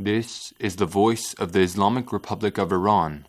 This is the voice of the Islamic Republic of Iran.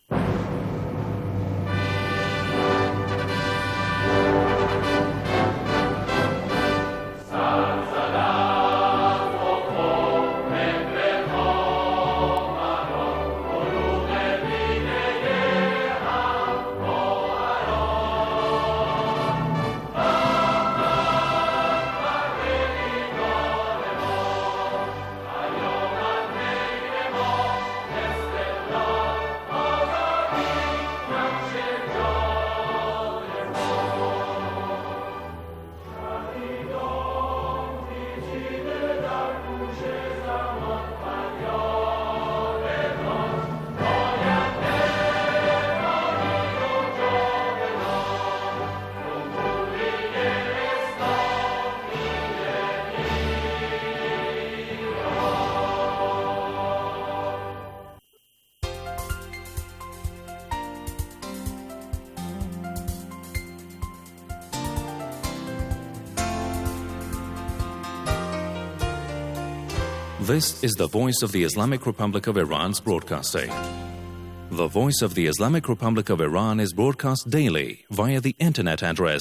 This is the voice of the Islamic Republic of Iran's broadcasting. The voice of the Islamic Republic of Iran is broadcast daily via the internet address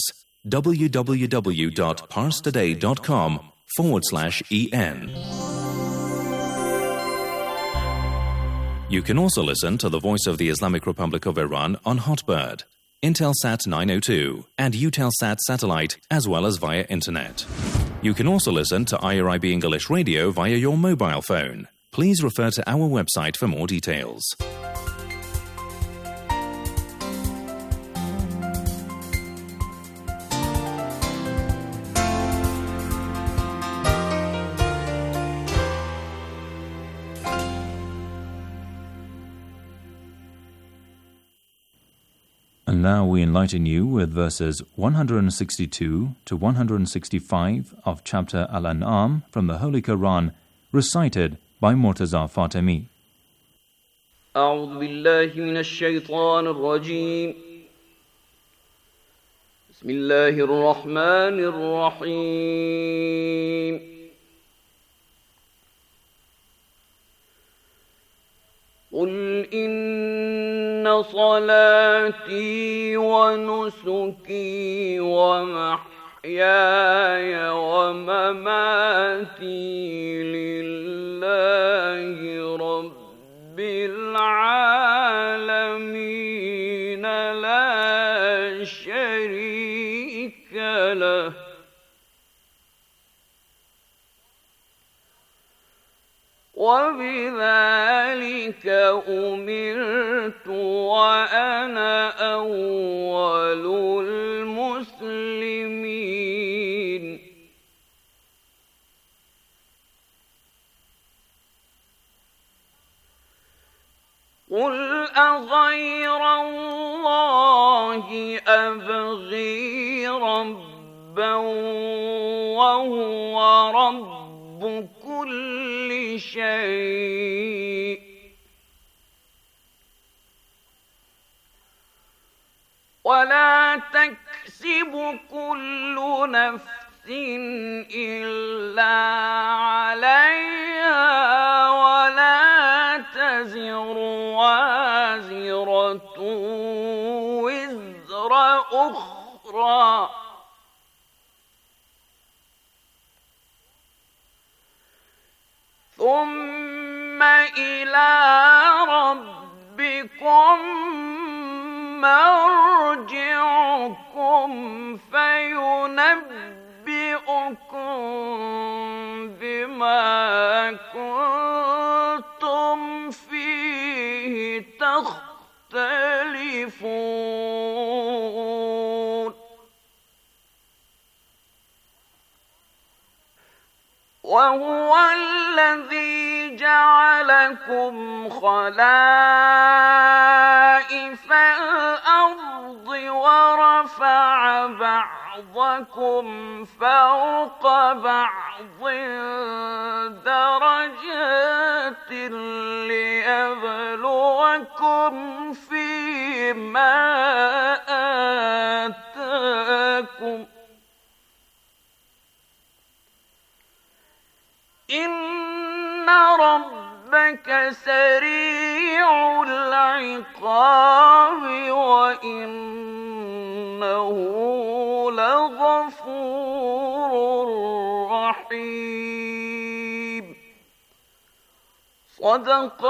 www.parstoday.com/en. You can also listen to the voice of the Islamic Republic of Iran on Hotbird, Intelsat 902, and Eutelsat satellite, as well as via internet. You can also listen to IRIB English Radio via your mobile phone. Please refer to our website for more details. And now we enlighten you with verses 162 to 165 of chapter Al-An'am from the Holy Quran, recited by Murtaza Fatemi. أعوذ بالله من الشيطان الرجيم. بسم الله الرحمن الرحيم. قل إن صلاتي ونسكي ومحياي ومماتي لله رب العالمين لا شريك له وبذلك أمرت وأنا أول المسلمين. قل أغير الله أبغي ربا وهو رب كل شيء ولا تكسب كل نفس إلا عليها ولا تزر وازرة وزر أخرى ثم إلى ربكم مرجعكم فينبئكم بما كنتم فيه تختلفون. وهو الذي جعلكم خلائف الأرض ورفع بعضكم فوق بعض درجات ليبلوكم فيما آتاكم إن ربكم ربك سريع العقاب وإنه لغفور رحيم صدق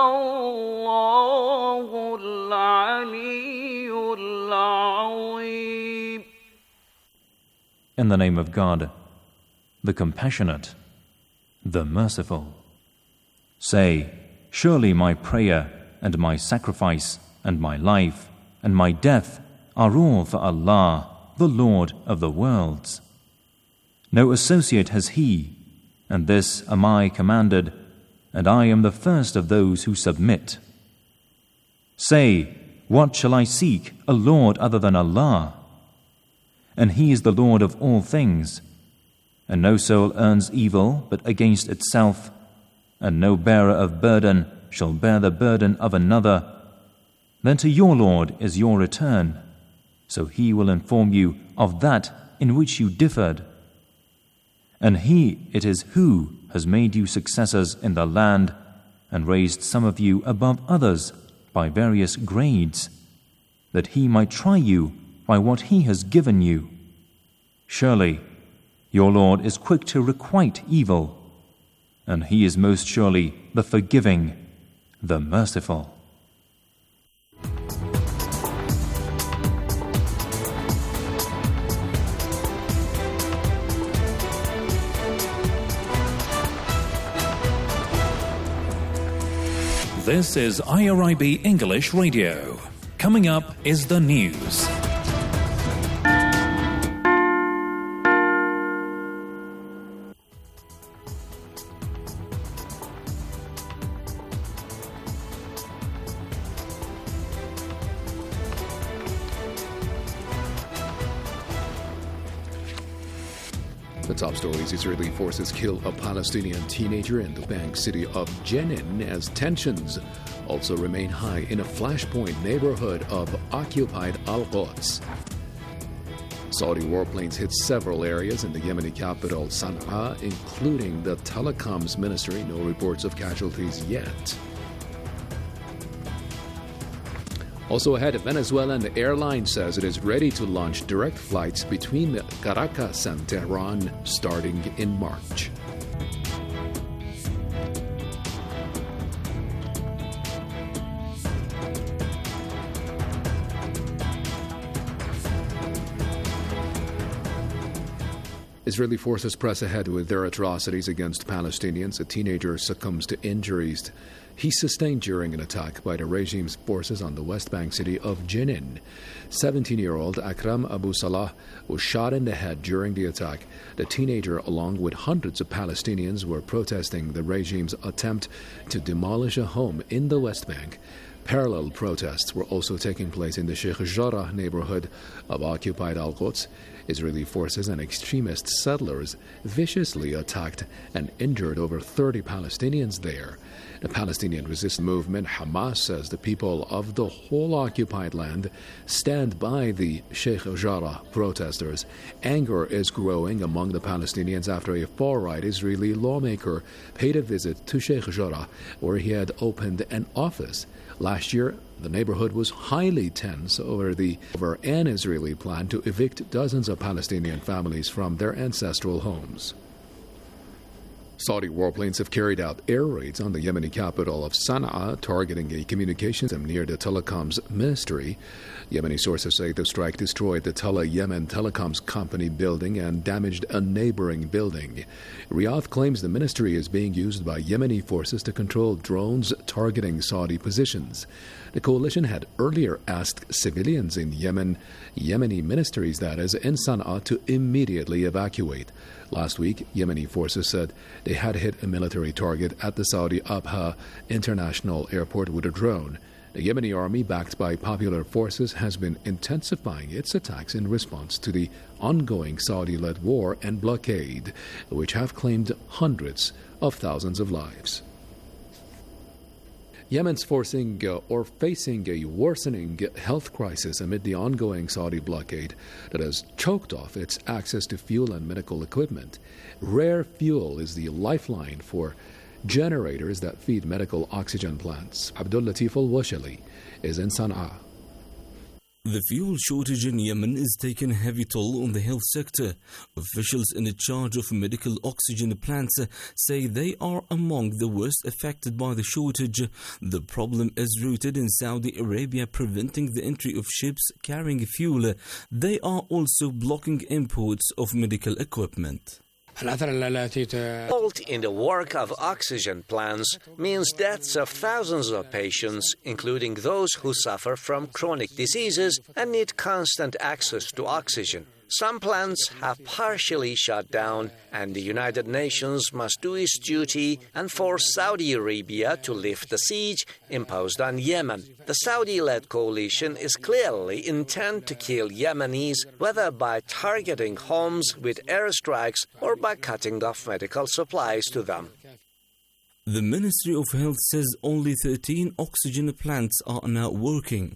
الله العلي العظيم. In the name of God, the Compassionate, the Merciful. Say, surely my prayer and my sacrifice and my life and my death are all for Allah, the Lord of the worlds. No associate has He, and this am I commanded, and I am the first of those who submit. Say, what shall I seek a Lord other than Allah? And He is the Lord of all things, and no soul earns evil but against itself, and no bearer of burden shall bear the burden of another. Then to your Lord is your return, so He will inform you of that in which you differed. And He it is who has made you successors in the land and raised some of you above others by various grades, that He might try you by what He has given you. Surely your Lord is quick to requite evil, and He is most surely the forgiving, the merciful. This is IRIB English Radio. Coming up is the news. The top stories: Israeli forces kill a Palestinian teenager in the bank city of Jenin as tensions also remain high in a flashpoint neighborhood of occupied Al-Quds. Saudi warplanes hit several areas in the Yemeni capital Sana'a, including the telecoms ministry. No reports of casualties yet. Also ahead, a Venezuelan airline says it is ready to launch direct flights between Caracas and Tehran starting in March. Israeli forces press ahead with their atrocities against Palestinians. A teenager succumbs to injuries he sustained during an attack by the regime's forces on the West Bank city of Jenin. 17-year-old Akram Abu Salah was shot in the head during the attack. The teenager, along with hundreds of Palestinians, were protesting the regime's attempt to demolish a home in the West Bank. Parallel protests were also taking place in the Sheikh Jarrah neighborhood of occupied Al-Quds. Israeli forces and extremist settlers viciously attacked and injured over 30 Palestinians there. The Palestinian resistance movement Hamas says the people of the whole occupied land stand by the Sheikh Jarrah protesters. Anger is growing among the Palestinians after a far-right Israeli lawmaker paid a visit to Sheikh Jarrah, where he had opened an office. Last year, the neighborhood was highly tense over an Israeli plan to evict dozens of Palestinian families from their ancestral homes. Saudi warplanes have carried out air raids on the Yemeni capital of Sana'a, targeting a communications system near the telecoms ministry. Yemeni sources say the strike destroyed the Tele Yemen Telecoms Company building and damaged a neighboring building. Riyadh claims the ministry is being used by Yemeni forces to control drones targeting Saudi positions. The coalition had earlier asked civilians in Yemeni ministries, that is, in Sana'a, to immediately evacuate. Last week, Yemeni forces said they had hit a military target at the Saudi Abha International Airport with a drone. The Yemeni army, backed by popular forces, has been intensifying its attacks in response to the ongoing Saudi-led war and blockade, which have claimed hundreds of thousands of lives. Yemen's facing a worsening health crisis amid the ongoing Saudi blockade that has choked off its access to fuel and medical equipment. Rare fuel is the lifeline for generators that feed medical oxygen plants. Abdul Latif Al-Washali is in Sana'a. The fuel shortage in Yemen is taking a heavy toll on the health sector. Officials in charge of medical oxygen plants say they are among the worst affected by the shortage. The problem is rooted in Saudi Arabia preventing the entry of ships carrying fuel. They are also blocking imports of medical equipment. Halt in the work of oxygen plants means deaths of thousands of patients, including those who suffer from chronic diseases and need constant access to oxygen. Some plants have partially shut down, and the United Nations must do its duty and force Saudi Arabia to lift the siege imposed on Yemen. The Saudi-led coalition is clearly intent to kill Yemenis, whether by targeting homes with airstrikes or by cutting off medical supplies to them. The Ministry of Health says only 13 oxygen plants are now working.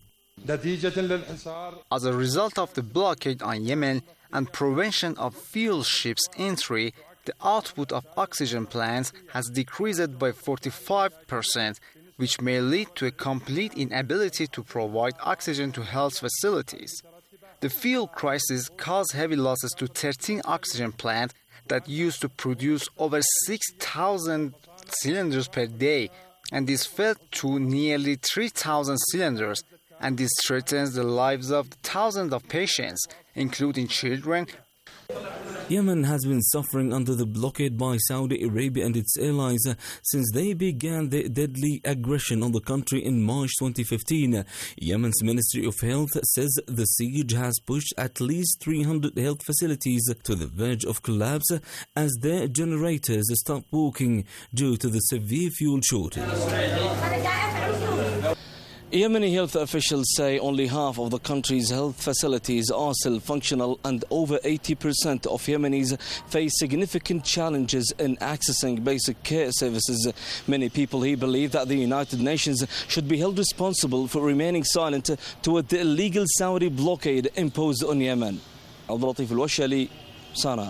As a result of the blockade on Yemen and prevention of fuel ships entry, the output of oxygen plants has decreased by 45%, which may lead to a complete inability to provide oxygen to health facilities. The fuel crisis caused heavy losses to 13 oxygen plants that used to produce over 6,000 cylinders per day, and this fell to nearly 3,000 cylinders. And this threatens the lives of thousands of patients, including children. Yemen has been suffering under the blockade by Saudi Arabia and its allies since they began their deadly aggression on the country in March 2015. Yemen's Ministry of Health says the siege has pushed at least 300 health facilities to the verge of collapse as their generators stop working due to the severe fuel shortage. Yemeni health officials say only half of the country's health facilities are still functional, and over 80% of Yemenis face significant challenges in accessing basic care services. Many people here believe that the United Nations should be held responsible for remaining silent toward the illegal Saudi blockade imposed on Yemen. Abdul Latif Al-Washali, Sana'a.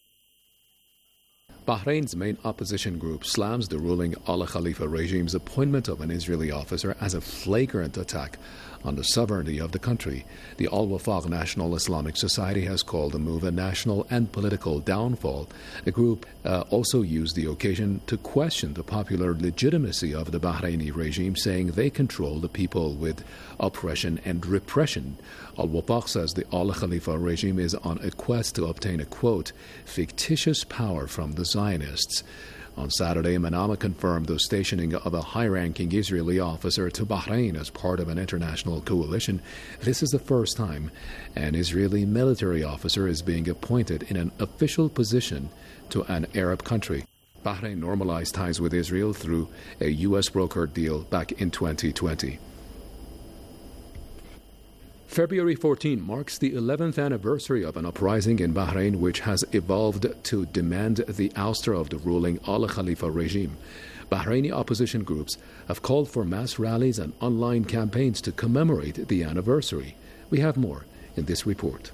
Bahrain's main opposition group slams the ruling Al Khalifa regime's appointment of an Israeli officer as a flagrant attack on the sovereignty of the country. The Al Wafaq National Islamic Society has called the move a national and political downfall. The group also used the occasion to question the popular legitimacy of the Bahraini regime, saying they control the people with oppression and repression. Al Wafaq says the Al Khalifa regime is on a quest to obtain a, quote, fictitious power from the Zionists. On Saturday, Manama confirmed the stationing of a high-ranking Israeli officer to Bahrain as part of an international coalition. This is the first time an Israeli military officer is being appointed in an official position to an Arab country. Bahrain normalized ties with Israel through a U.S. brokered deal back in 2020. February 14 marks the 11th anniversary of an uprising in Bahrain which has evolved to demand the ouster of the ruling Al Khalifa regime. Bahraini opposition groups have called for mass rallies and online campaigns to commemorate the anniversary. We have more in this report.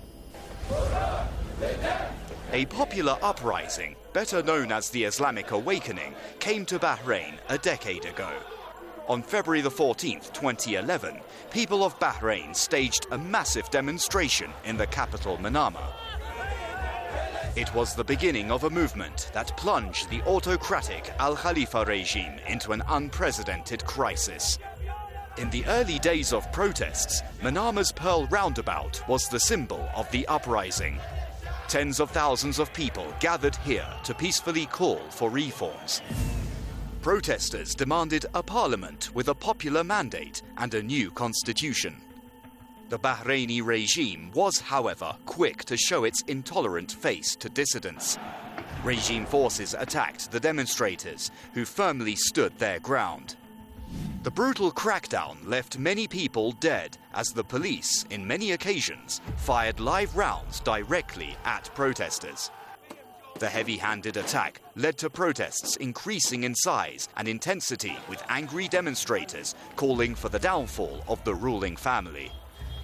A popular uprising, better known as the Islamic Awakening, came to Bahrain a decade ago. On February the 14th, 2011, people of Bahrain staged a massive demonstration in the capital Manama. It was the beginning of a movement that plunged the autocratic Al Khalifa regime into an unprecedented crisis. In the early days of protests, Manama's Pearl Roundabout was the symbol of the uprising. Tens of thousands of people gathered here to peacefully call for reforms. Protesters demanded a parliament with a popular mandate and a new constitution. The Bahraini regime was, however, quick to show its intolerant face to dissidents. Regime forces attacked the demonstrators, who firmly stood their ground. The brutal crackdown left many people dead as the police, in many occasions, fired live rounds directly at protesters. The heavy-handed attack led to protests increasing in size and intensity, with angry demonstrators calling for the downfall of the ruling family.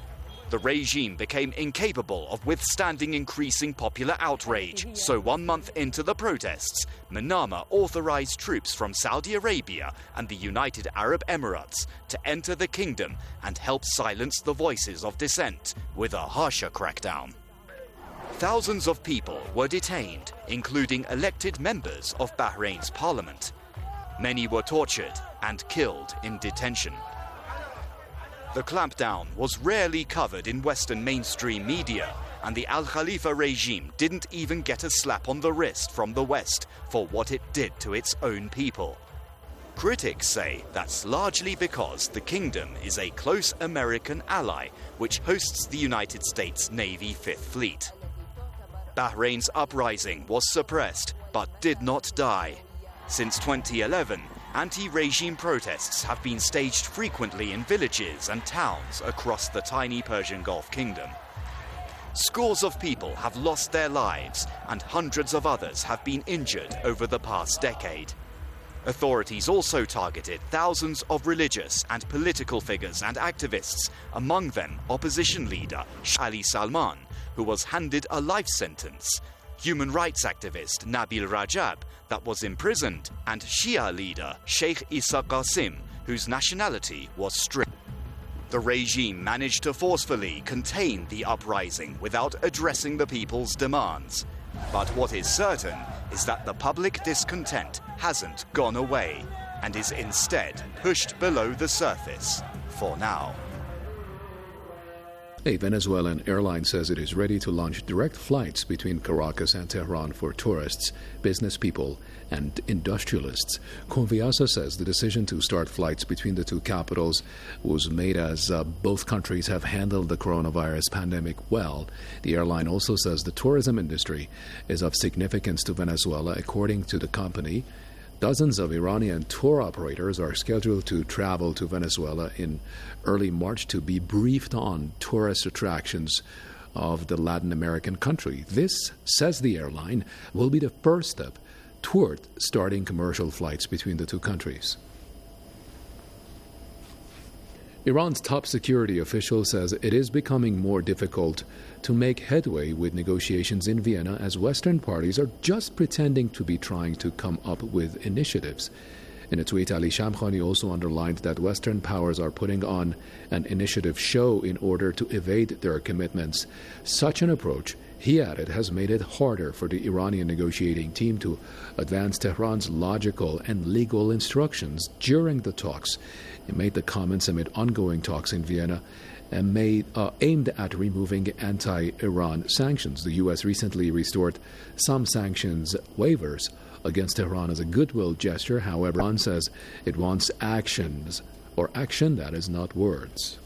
The regime became incapable of withstanding increasing popular outrage. So 1 month into the protests, Manama authorized troops from Saudi Arabia and the United Arab Emirates to enter the kingdom and help silence the voices of dissent with a harsher crackdown. Thousands of people were detained, including elected members of Bahrain's parliament. Many were tortured and killed in detention. The clampdown was rarely covered in Western mainstream media, and the Al Khalifa regime didn't even get a slap on the wrist from the West for what it did to its own people. Critics say that's largely because the kingdom is a close American ally which hosts the United States Navy Fifth Fleet. Bahrain's uprising was suppressed but did not die. Since 2011, anti-regime protests have been staged frequently in villages and towns across the tiny Persian Gulf kingdom. Scores of people have lost their lives and hundreds of others have been injured over the past decade. Authorities also targeted thousands of religious and political figures and activists, among them opposition leader Ali Salman, who was handed a life sentence, human rights activist Nabil Rajab, that was imprisoned, and Shia leader Sheikh Isa Qasim, whose nationality was stripped. The regime managed to forcefully contain the uprising without addressing the people's demands. But what is certain is that the public discontent hasn't gone away and is instead pushed below the surface for now. A Venezuelan airline says it is ready to launch direct flights between Caracas and Tehran for tourists, business people, and industrialists. Conviasa says the decision to start flights between the two capitals was made as both countries have handled the coronavirus pandemic well. The airline also says the tourism industry is of significance to Venezuela, according to the company. Dozens of Iranian tour operators are scheduled to travel to Venezuela in early March to be briefed on tourist attractions of the Latin American country. This, says the airline, will be the first step toward starting commercial flights between the two countries. Iran's top security official says it is becoming more difficult to make headway with negotiations in Vienna as Western parties are just pretending to be trying to come up with initiatives. In a tweet, Ali Shamkhani also underlined that Western powers are putting on an initiative show in order to evade their commitments. Such an approach, he added, has made it harder for the Iranian negotiating team to advance Tehran's logical and legal instructions during the talks. He made the comments amid ongoing talks in Vienna and aimed at removing anti-Iran sanctions. The U.S. recently restored some sanctions waivers against Tehran as a goodwill gesture. However, Iran says it wants action that is not words.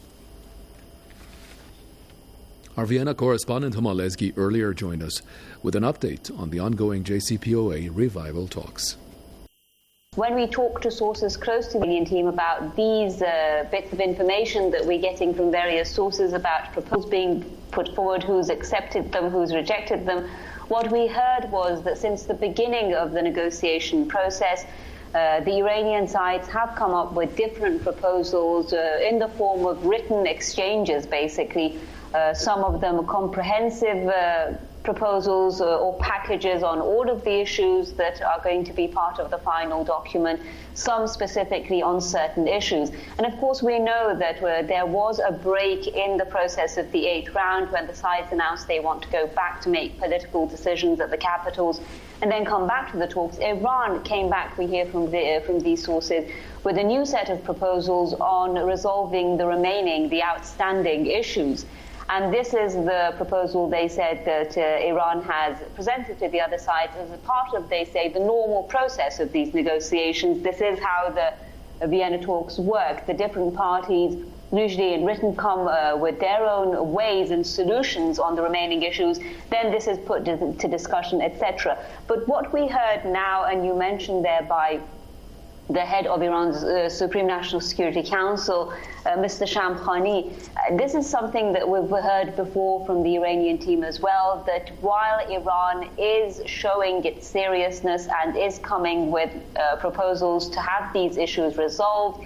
Our Vienna correspondent Huma Lezgi earlier joined us with an update on the ongoing JCPOA revival talks. When we talk to sources close to the Iranian team about these bits of information that we're getting from various sources about proposals being put forward, who's accepted them, who's rejected them, what we heard was that since the beginning of the negotiation process, the Iranian sides have come up with different proposals in the form of written exchanges, basically. Some of them are comprehensive proposals or packages on all of the issues that are going to be part of the final document, some specifically on certain issues. And of course, we know that there was a break in the process of the 8th round when the sides announced they want to go back to make political decisions at the capitals and then come back to the talks. Iran came back, we hear from these sources, with a new set of proposals on resolving the outstanding issues. And this is the proposal, they said, that Iran has presented to the other side as a part of, they say, the normal process of these negotiations. This is how the Vienna talks work. The different parties, usually in written, come with their own ways and solutions on the remaining issues. Then this is put to discussion, etc. But what we heard now, and you mentioned there by the head of Iran's Supreme National Security Council, Mr. Shamkhani, this is something that we've heard before from the Iranian team as well, that while Iran is showing its seriousness and is coming with proposals to have these issues resolved,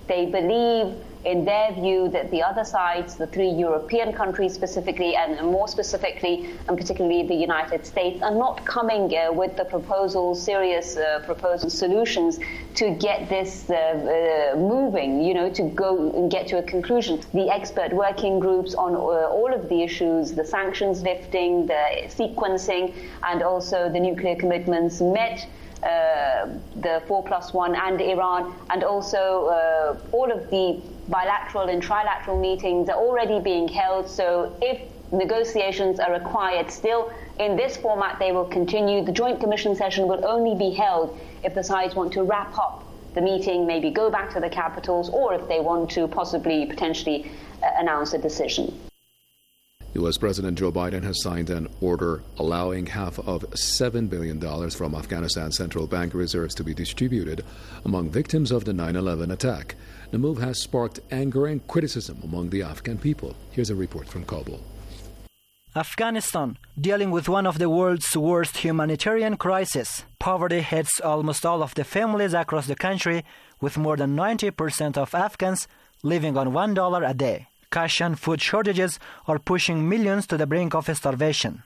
They believe, in their view, that the other sides, the three European countries specifically, and more specifically, and particularly the United States, are not coming with the serious proposal solutions to get this moving, to go and get to a conclusion. The expert working groups on all of the issues, the sanctions lifting, the sequencing, and also the nuclear commitments met the 4+1 and Iran, and also all of the bilateral and trilateral meetings are already being held. So if negotiations are required still in this format, they will continue. The Joint Commission session will only be held if the sides want to wrap up the meeting, maybe go back to the capitals, or if they want to potentially announce a decision. U.S. President Joe Biden has signed an order allowing half of $7 billion from Afghanistan's central bank reserves to be distributed among victims of the 9/11 attack. The move has sparked anger and criticism among the Afghan people. Here's a report from Kabul. Afghanistan, dealing with one of the world's worst humanitarian crises. Poverty hits almost all of the families across the country, with more than 90% of Afghans living on $1 a day. Cash and food shortages are pushing millions to the brink of starvation.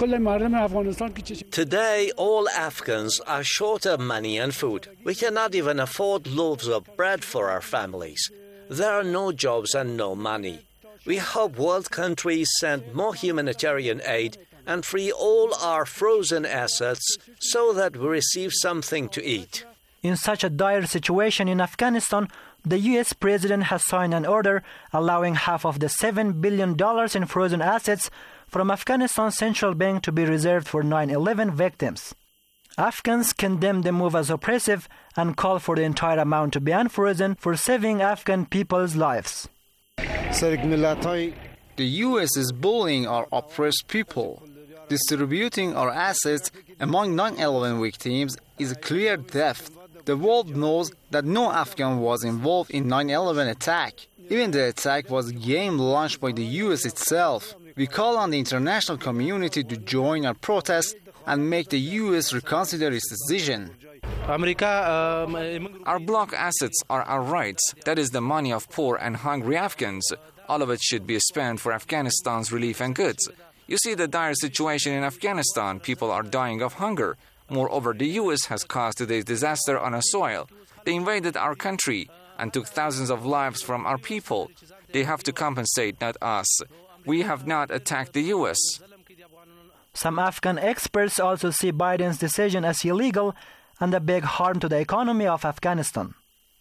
Today, all Afghans are short of money and food. We cannot even afford loaves of bread for our families. There are no jobs and no money. We hope world countries send more humanitarian aid and free all our frozen assets so that we receive something to eat. In such a dire situation in Afghanistan, the U.S. president has signed an order allowing half of the $7 billion in frozen assets from Afghanistan's central bank to be reserved for 9/11 victims. Afghans condemn the move as oppressive and call for the entire amount to be unfrozen for saving Afghan people's lives. The U.S. is bullying our oppressed people. Distributing our assets among 9/11 victims is a clear theft. The world knows that no Afghan was involved in 9/11 attack. Even the attack was a game launched by the U.S. itself. We call on the international community to join our protest and make the U.S. reconsider its decision. Our bloc assets are our rights. That is the money of poor and hungry Afghans. All of it should be spent for Afghanistan's relief and goods. You see the dire situation in Afghanistan. People are dying of hunger. Moreover, the U.S. has caused today's disaster on our soil. They invaded our country and took thousands of lives from our people. They have to compensate, not us. We have not attacked the U.S. Some Afghan experts also see Biden's decision as illegal and a big harm to the economy of Afghanistan.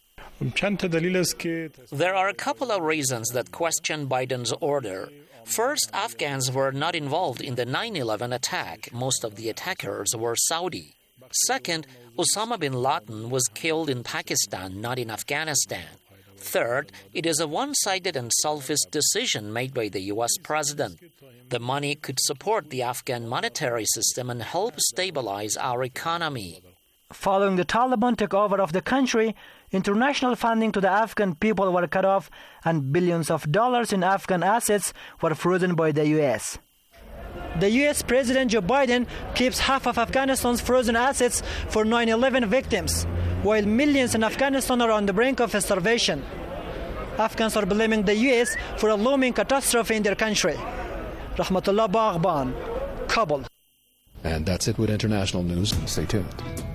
There are a couple of reasons that question Biden's order. First, Afghans were not involved in the 9/11 attack. Most of the attackers were Saudi. Second, Osama bin Laden was killed in Pakistan, not in Afghanistan. Third, it is a one-sided and selfish decision made by the U.S. president. The money could support the Afghan monetary system and help stabilize our economy. Following the Taliban takeover of the country, international funding to the Afghan people were cut off and billions of dollars in Afghan assets were frozen by the U.S. The U.S. President Joe Biden keeps half of Afghanistan's frozen assets for 9/11 victims, while millions in Afghanistan are on the brink of starvation. Afghans are blaming the U.S. for a looming catastrophe in their country. Rahmatullah Baghban, Kabul. And that's it with international news. Stay tuned.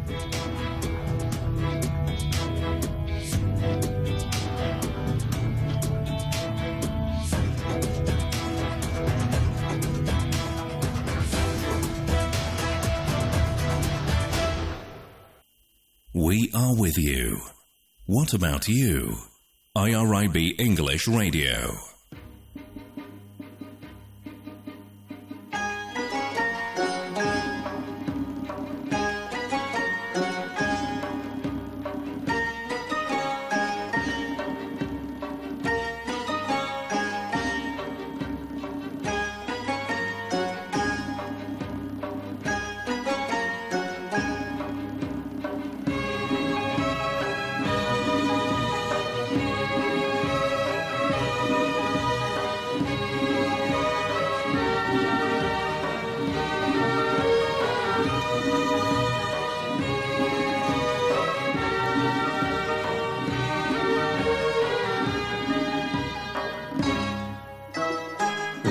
We are with you. What about you? IRIB English Radio.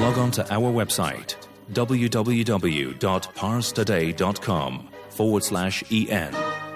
log on to our website www.parstoday.com/en.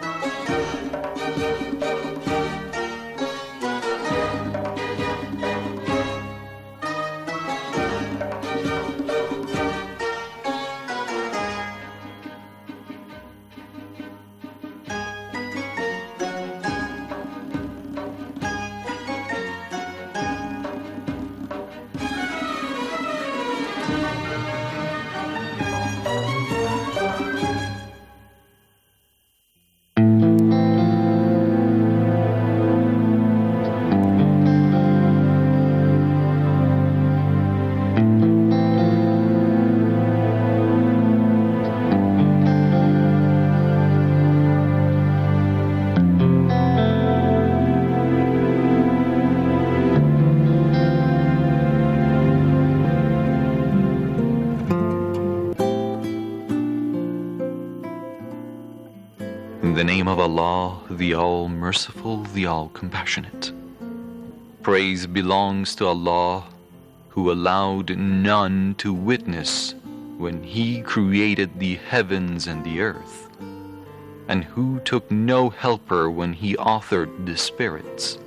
In the name of Allah, the All-Merciful, the All-Compassionate. Praise belongs to Allah, who allowed none to witness when He created the heavens and the earth, and who took no helper when He authored the spirits.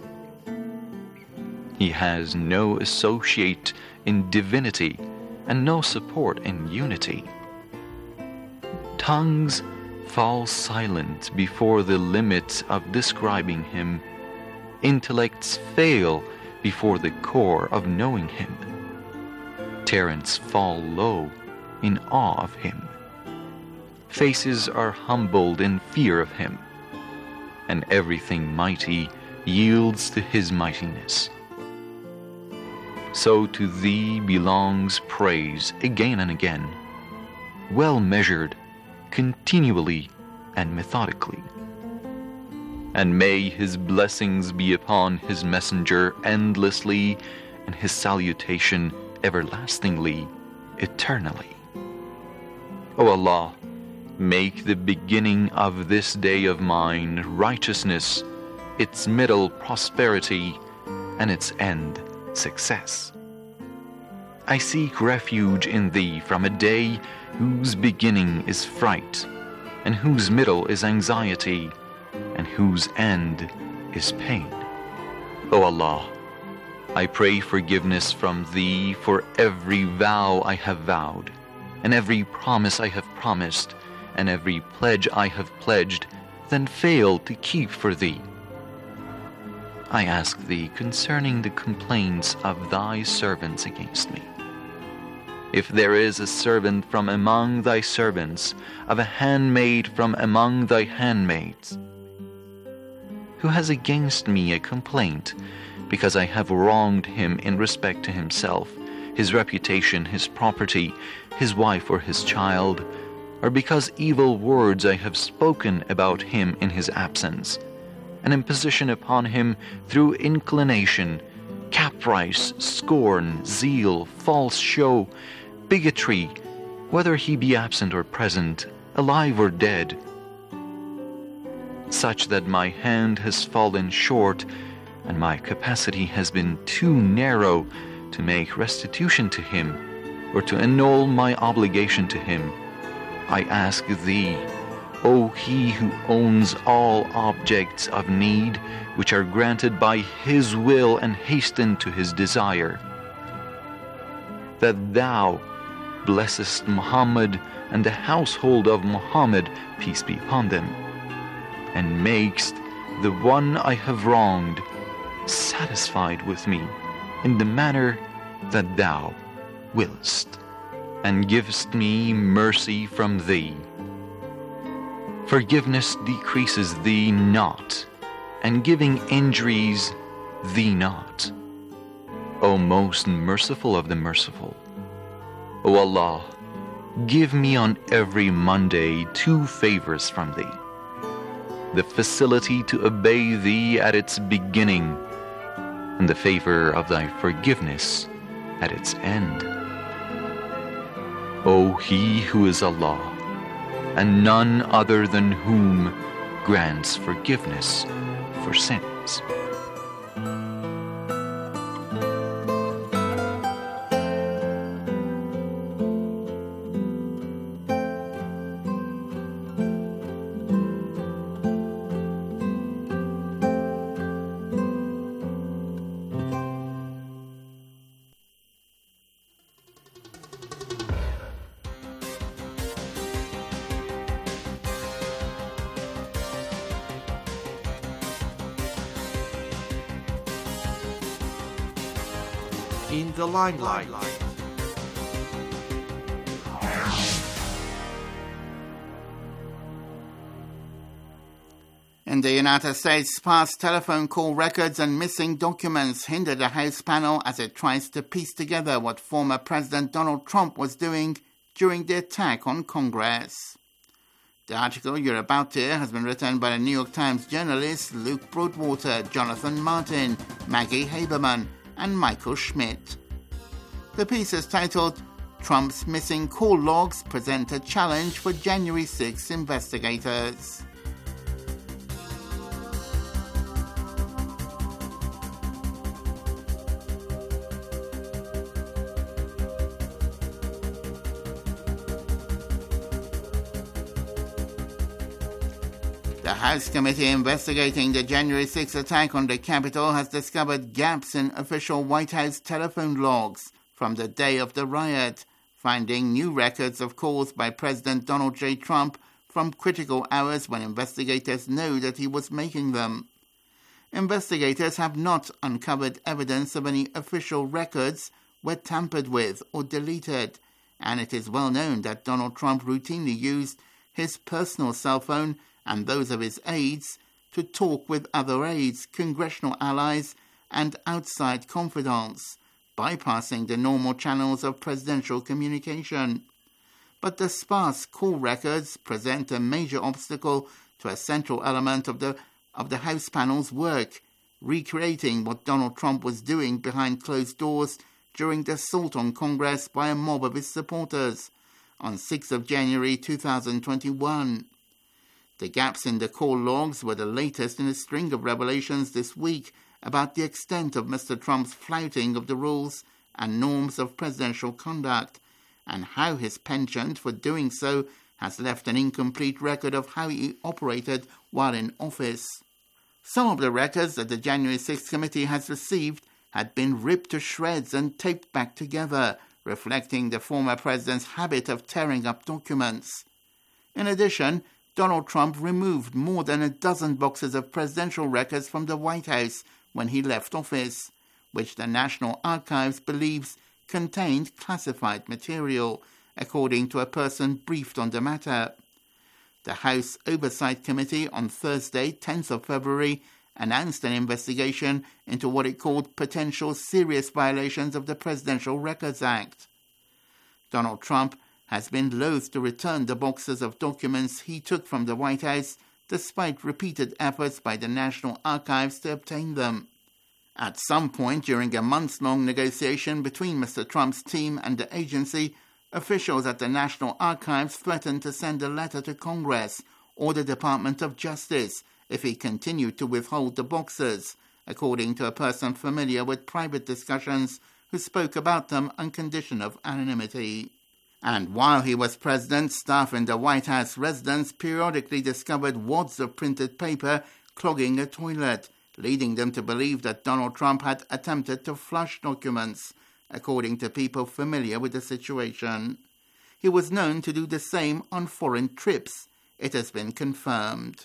He has no associate in divinity and no support in unity. Tongues fall silent before the limit of describing Him. Intellects fail before the core of knowing Him. Parents fall low in awe of Him. Faces are humbled in fear of Him, and everything mighty yields to His mightiness. So to Thee belongs praise again and again, well measured, continually and methodically. And may His blessings be upon His messenger endlessly, and His salutation everlastingly, eternally. O Allah, make the beginning of this day of mine righteousness, its middle prosperity, and its end success. I seek refuge in Thee from a day whose beginning is fright, and whose middle is anxiety, and whose end is pain. O Allah, I pray forgiveness from Thee for every vow I have vowed, and every promise I have promised, and every pledge I have pledged, then failed to keep for Thee. I ask Thee concerning the complaints of Thy servants against me. If there is a servant from among Thy servants, of a handmaid from among Thy handmaids, who has against me a complaint, because I have wronged him in respect to himself, his reputation, his property, his wife or his child, or because evil words I have spoken about him in his absence, an imposition upon him through inclination, caprice, scorn, zeal, false show, bigotry, whether he be absent or present, alive or dead, such that my hand has fallen short and my capacity has been too narrow to make restitution to him or to annul my obligation to him, I ask Thee, O He who owns all objects of need, which are granted by His will and hasten to His desire, that Thou blessest Muhammad and the household of Muhammad, peace be upon them, and makest the one I have wronged satisfied with me in the manner that Thou willest, and givest me mercy from Thee. Forgiveness decreases Thee not, and giving injuries Thee not. O most merciful of the merciful, O Allah, give me on every Monday 2 favors from Thee: the facility to obey Thee at its beginning, and the favor of Thy forgiveness at its end. O He who is Allah, and none other than whom grants forgiveness for sins. in the limelight. In the United States, sparse telephone call records and missing documents hinder the House panel as it tries to piece together what former President Donald Trump was doing during the attack on Congress. The article you're about to hear has been written by the New York Times journalists Luke Broadwater, Jonathan Martin, Maggie Haberman, and Michael Schmidt. The piece is titled, "Trump's Missing Call Logs Present a Challenge for January 6 Investigators." The House committee investigating the January 6 attack on the Capitol has discovered gaps in official White House telephone logs from the day of the riot, finding new records of calls by President Donald J. Trump from critical hours when investigators know that he was making them. Investigators have not uncovered evidence of any official records were tampered with or deleted, and it is well known that Donald Trump routinely used his personal cell phone and those of his aides to talk with other aides, congressional allies, and outside confidants, bypassing the normal channels of presidential communication. But the sparse call records present a major obstacle to a central element of the House panel's work, recreating what Donald Trump was doing behind closed doors during the assault on Congress by a mob of his supporters on 6th of January 2021. The gaps in the call logs were the latest in a string of revelations this week about the extent of Mr. Trump's flouting of the rules and norms of presidential conduct, and how his penchant for doing so has left an incomplete record of how he operated while in office. Some of the records that the January 6th committee has received had been ripped to shreds and taped back together, reflecting the former president's habit of tearing up documents. In addition, Donald Trump removed more than a dozen boxes of presidential records from the White House when he left office, which the National Archives believes contained classified material, according to a person briefed on the matter. The House Oversight Committee on Thursday, 10th of February, announced an investigation into what it called potential serious violations of the Presidential Records Act. Donald Trump has been loath to return the boxes of documents he took from the White House, despite repeated efforts by the National Archives to obtain them. At some point during a months-long negotiation between Mr. Trump's team and the agency, officials at the National Archives threatened to send a letter to Congress or the Department of Justice if he continued to withhold the boxes, according to a person familiar with private discussions who spoke about them on condition of anonymity. And while he was president, staff in the White House residence periodically discovered wads of printed paper clogging a toilet, leading them to believe that Donald Trump had attempted to flush documents, according to people familiar with the situation. He was known to do the same on foreign trips. It has been confirmed.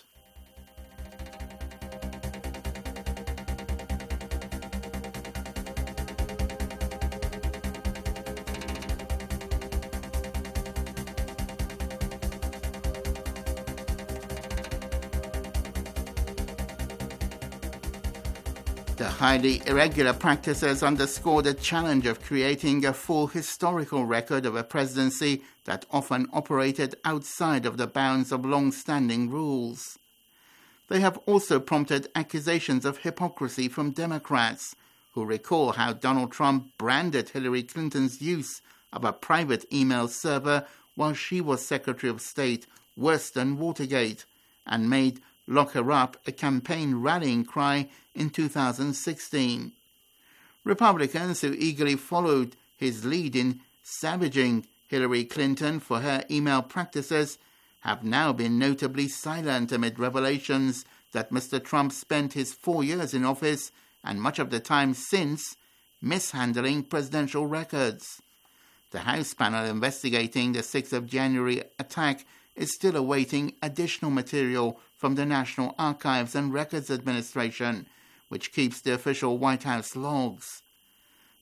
The highly irregular practices underscore the challenge of creating a full historical record of a presidency that often operated outside of the bounds of long-standing rules. They have also prompted accusations of hypocrisy from Democrats, who recall how Donald Trump branded Hillary Clinton's use of a private email server while she was Secretary of State worse than Watergate, and made "Lock Her Up" a campaign rallying cry in 2016. Republicans who eagerly followed his lead in savaging Hillary Clinton for her email practices have now been notably silent amid revelations that Mr. Trump spent his 4 years in office and much of the time since mishandling presidential records. The House panel investigating the 6th of January attack is still awaiting additional material from the National Archives and Records Administration, which keeps the official White House logs.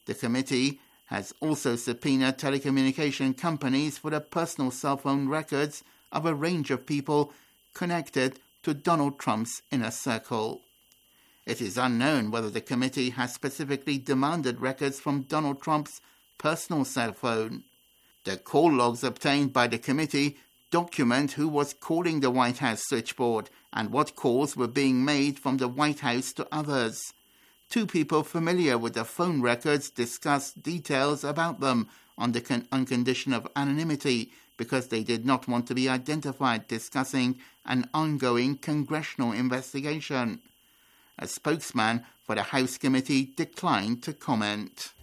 The committee has also subpoenaed telecommunication companies for the personal cell phone records of a range of people connected to Donald Trump's inner circle. It is unknown whether the committee has specifically demanded records from Donald Trump's personal cell phone. The call logs obtained by the committee document who was calling the White House switchboard and what calls were being made from the White House to others. Two people familiar with the phone records discussed details about them on condition of anonymity because they did not want to be identified discussing an ongoing congressional investigation. A spokesman for the House committee declined to comment.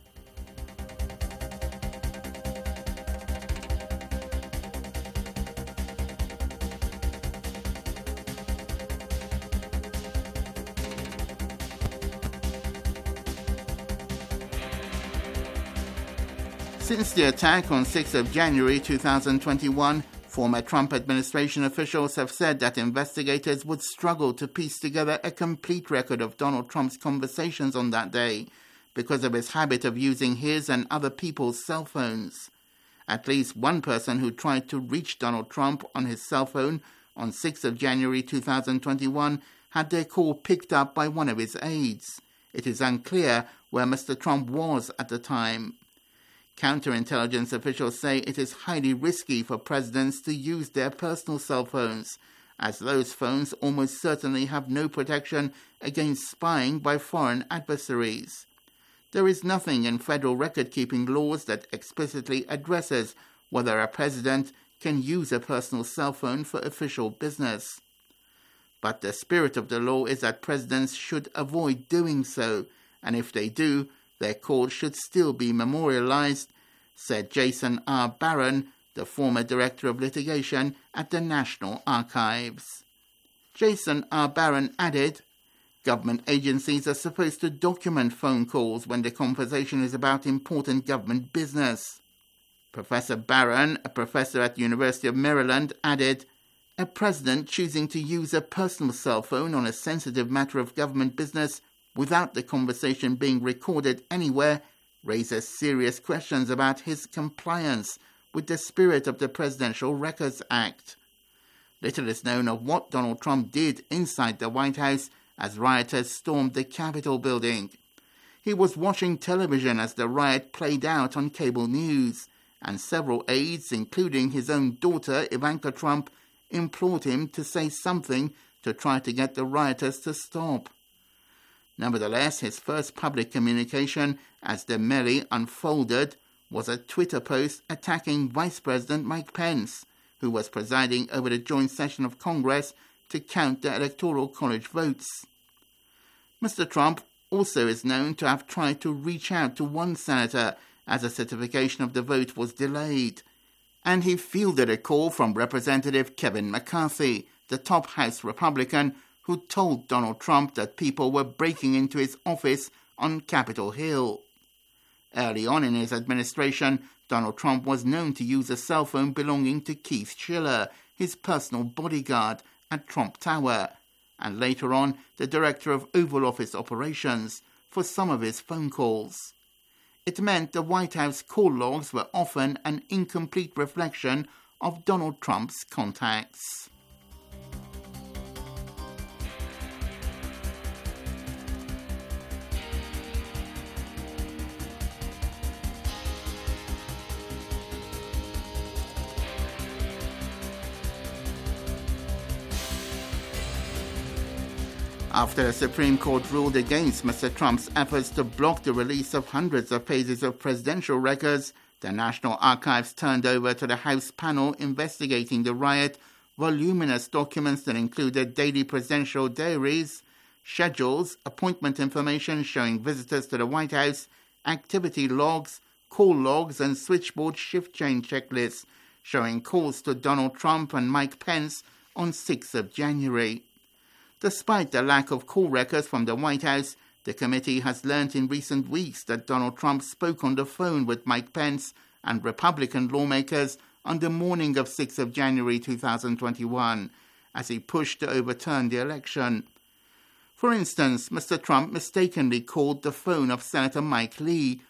Since the attack on 6th of January 2021, former Trump administration officials have said that investigators would struggle to piece together a complete record of Donald Trump's conversations on that day because of his habit of using his and other people's cell phones. At least one person who tried to reach Donald Trump on his cell phone on 6th of January 2021 had their call picked up by one of his aides. It is unclear where Mr. Trump was at the time. Counterintelligence officials say it is highly risky for presidents to use their personal cell phones, as those phones almost certainly have no protection against spying by foreign adversaries. There is nothing in federal record-keeping laws that explicitly addresses whether a president can use a personal cell phone for official business. But the spirit of the law is that presidents should avoid doing so, and if they do, their calls should still be memorialized, said Jason R. Barron, the former director of litigation at the National Archives. Jason R. Barron added, "Government agencies are supposed to document phone calls when the conversation is about important government business." Professor Barron, a professor at the University of Maryland, added, "A president choosing to use a personal cell phone on a sensitive matter of government business without the conversation being recorded anywhere raises serious questions about his compliance with the spirit of the Presidential Records Act." Little is known of what Donald Trump did inside the White House as rioters stormed the Capitol building. He was watching television as the riot played out on cable news, and several aides, including his own daughter Ivanka Trump, implored him to say something to try to get the rioters to stop. Nevertheless, his first public communication as the melee unfolded was a Twitter post attacking Vice President Mike Pence, who was presiding over the joint session of Congress to count the Electoral College votes. Mr. Trump also is known to have tried to reach out to one senator as a certification of the vote was delayed, and he fielded a call from Representative Kevin McCarthy, the top House Republican, who told Donald Trump that people were breaking into his office on Capitol Hill. Early on in his administration, Donald Trump was known to use a cell phone belonging to Keith Schiller, his personal bodyguard, at Trump Tower, and later on the director of Oval Office operations, for some of his phone calls. It meant the White House call logs were often an incomplete reflection of Donald Trump's contacts. After the Supreme Court ruled against Mr. Trump's efforts to block the release of hundreds of pages of presidential records, the National Archives turned over to the House panel investigating the riot voluminous documents that included daily presidential diaries, schedules, appointment information showing visitors to the White House, activity logs, call logs, and switchboard shift change checklists showing calls to Donald Trump and Mike Pence on 6th of January. Despite the lack of call records from the White House, the committee has learned in recent weeks that Donald Trump spoke on the phone with Mike Pence and Republican lawmakers on the morning of 6th of January 2021, as he pushed to overturn the election. For instance, Mr. Trump mistakenly called the phone of Senator Mike Lee,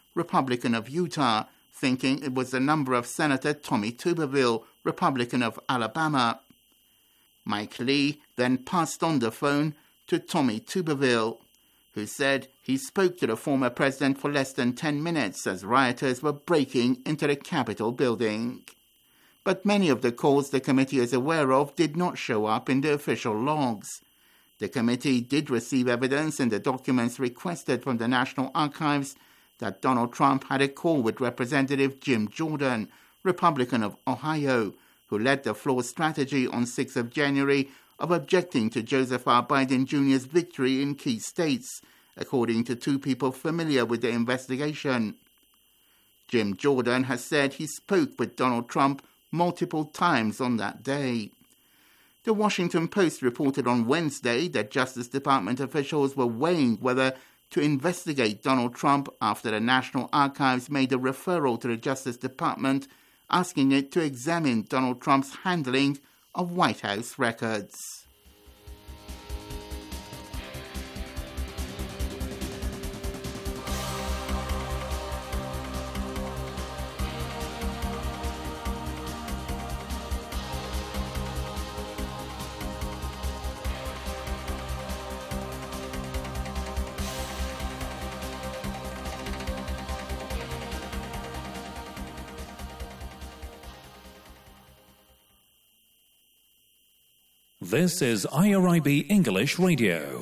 Republican of Utah, thinking it was the number of Senator Tommy Tuberville, Republican of Alabama. Mike Lee then passed on the phone to Tommy Tuberville, who said he spoke to the former president for less than 10 minutes as rioters were breaking into the Capitol building. But many of the calls the committee is aware of did not show up in the official logs. The committee did receive evidence in the documents requested from the National Archives that Donald Trump had a call with Representative Jim Jordan, Republican of Ohio, who led the floor strategy on 6th of January of objecting to Joseph R. Biden Jr.'s victory in key states, according to two people familiar with the investigation. Jim Jordan has said he spoke with Donald Trump multiple times on that day. The Washington Post reported on Wednesday that Justice Department officials were weighing whether to investigate Donald Trump after the National Archives made a referral to the Justice Department asking it to examine Donald Trump's handling of White House records. This is IRIB English Radio.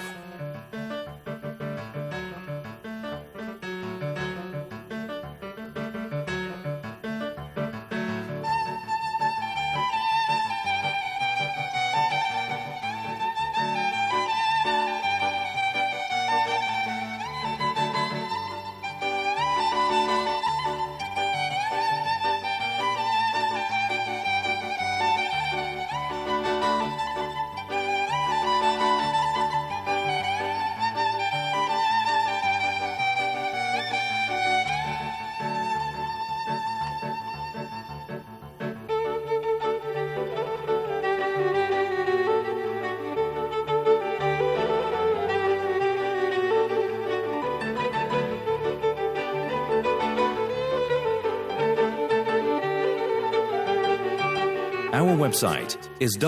Our website is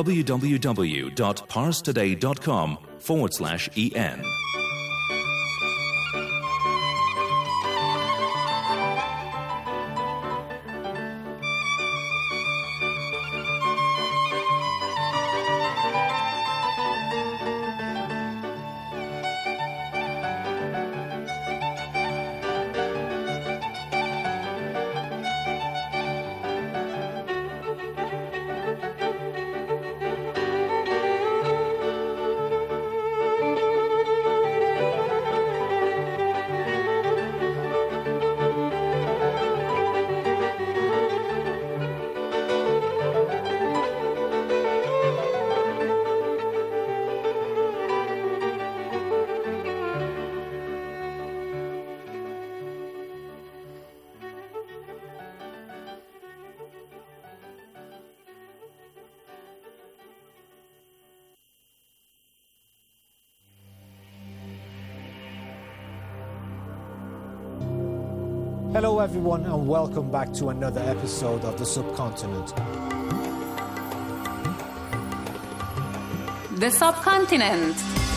www.parstoday.com/en. Hello everyone and welcome back to another episode of The Subcontinent. The Subcontinent.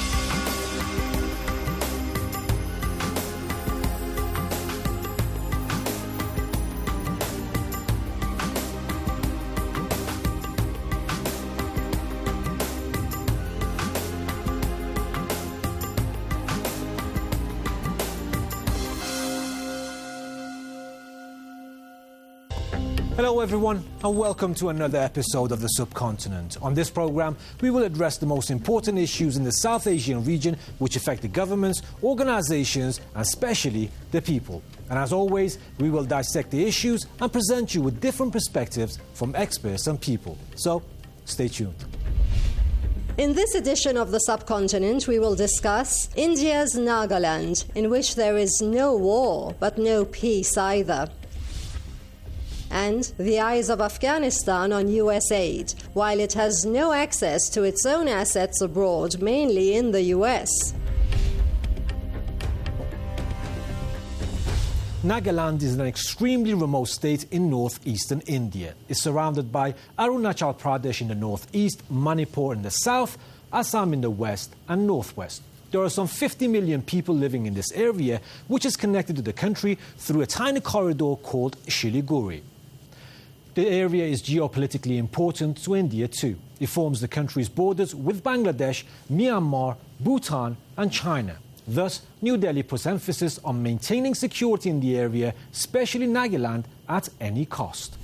Hello everyone and welcome to another episode of The Subcontinent. On this program, we will address the most important issues in the South Asian region which affect the governments, organizations and especially the people. And as always, we will dissect the issues and present you with different perspectives from experts and people. So, stay tuned. In this edition of The Subcontinent, we will discuss India's Nagaland, in which there is no war but no peace either, and the eyes of Afghanistan on US aid, while it has no access to its own assets abroad, mainly in the US. Nagaland is an extremely remote state in northeastern India. It's surrounded by Arunachal Pradesh in the northeast, Manipur in the south, Assam in the west and northwest. There are some 50 million people living in this area, which is connected to the country through a tiny corridor called Siliguri. The area is geopolitically important to India too. It forms the country's borders with Bangladesh, Myanmar, Bhutan and China. Thus, New Delhi puts emphasis on maintaining security in the area, especially Nagaland, at any cost.